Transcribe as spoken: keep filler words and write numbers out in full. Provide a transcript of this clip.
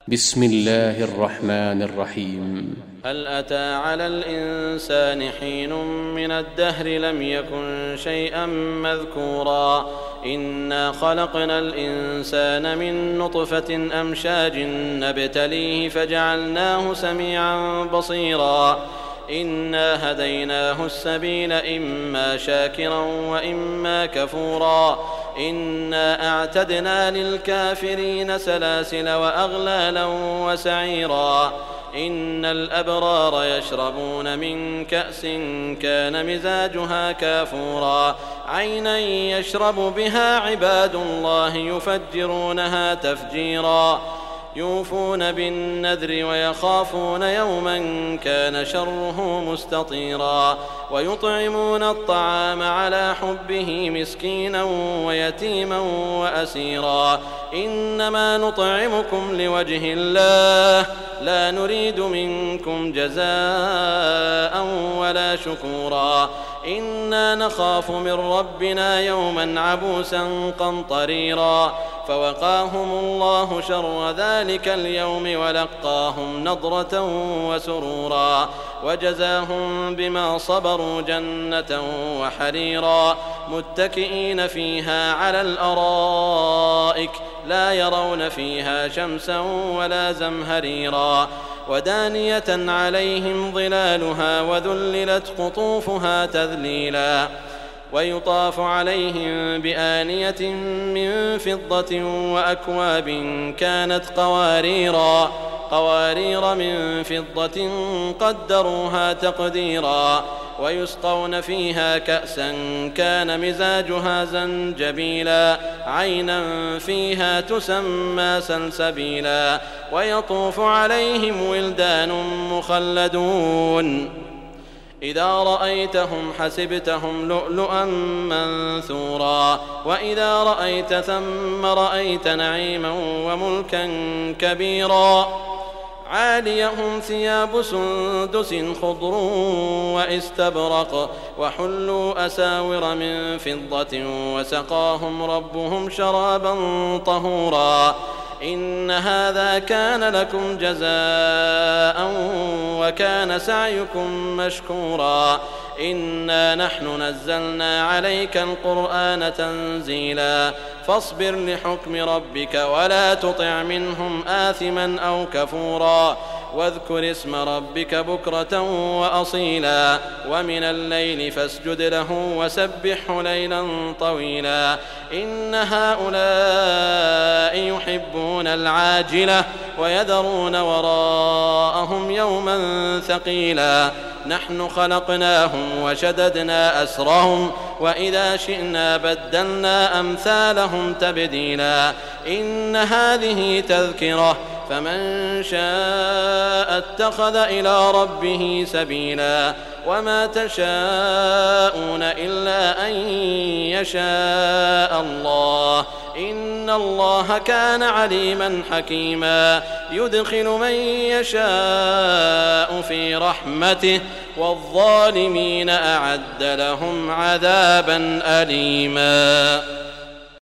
بسم الله الرحمن الرحيم. هل أتى على الإنسان حين من الدهر لم يكن شيئا مذكورا إنا خلقنا الإنسان من نطفة أمشاج نبتليه فجعلناه سميعا بصيرا إنا هديناه السبيل إما شاكرا وإما كفورا إنا أعتدنا للكافرين سلاسل وأغلالا وسعيرا إن الأبرار يشربون من كأس كان مزاجها كافورا عينا يشرب بها عباد الله يفجرونها تفجيرا يوفون بالنذر ويخافون يوما كان شره مستطيرا ويطعمون الطعام على حبه مسكينا ويتيما وأسيرا إنما نطعمكم لوجه الله لا نريد منكم جزاء ولا شكورا إنا نخاف من ربنا يوما عبوسا قمطريرا فوقاهم الله شر ذلك اليوم ولقاهم نضرة وسرورا وجزاهم بما صبروا جنة وحريرا متكئين فيها على الأرائك لا يرون فيها شمسا ولا زمهريرا ودانية عليهم ظلالها وذللت قطوفها تذليلا ويطاف عليهم بآنية من فضة وأكواب كانت قواريرا قوارير من فضة قدروها تقديرا ويسقون فيها كأسا كان مزاجها زنجبيلا عينا فيها تسمى سلسبيلا ويطوف عليهم ولدان مخلدون إذا رأيتهم حسبتهم لؤلؤا منثورا وإذا رأيت ثم رأيت نعيما وملكا كبيرا عاليهم ثياب سندس خضر واستبرق وحلوا أساور من فضة وسقاهم ربهم شرابا طهورا إن هذا كان لكم جزاء وكان سعيكم مشكورا إنا نحن نزلنا عليك القرآن تنزيلا فاصبر لحكم ربك ولا تطع منهم آثما أو كفورا واذكر اسم ربك بكرة وأصيلا ومن الليل فاسجد له وسبحه ليلا طويلا إن هؤلاء يحبون العاجلة ويذرون وراءهم يوما ثقيلا نحن خلقناهم وشددنا أسرهم وإذا شئنا بدلنا أمثالهم تبديلا إن هذه تذكرة فمن شاء اتخذ إلى ربه سبيلا وما تشاءون إلا أن يشاء الله إن الله كان عليما حكيما يدخل من يشاء في رحمته والظالمين أعد لهم عذابا أليما.